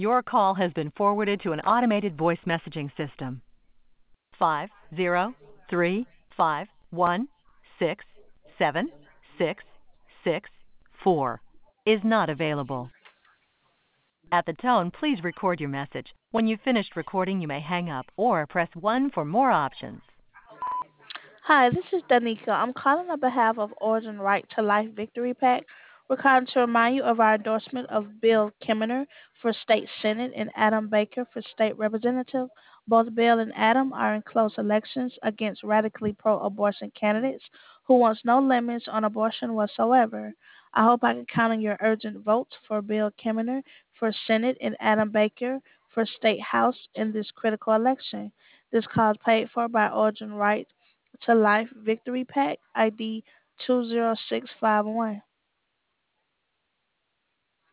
Your call has been forwarded to an automated voice messaging system. 50351676664 is not available. At the tone, please record your message. When you've finished recording, you may hang up or press 1 for more options. Hi, this is Danica. I'm calling on behalf of Origin Right to Life Victory PAC. We're calling to remind you of our endorsement of Bill Kimmener for State Senate and Adam Baker for State Representative. Both Bill and Adam are in close elections against radically pro-abortion candidates who wants no limits on abortion whatsoever. I hope I can count on your urgent votes for Bill Kimmener for Senate and Adam Baker for State House in this critical election. This call is paid for by Origin Right to Life Victory PAC ID 20651.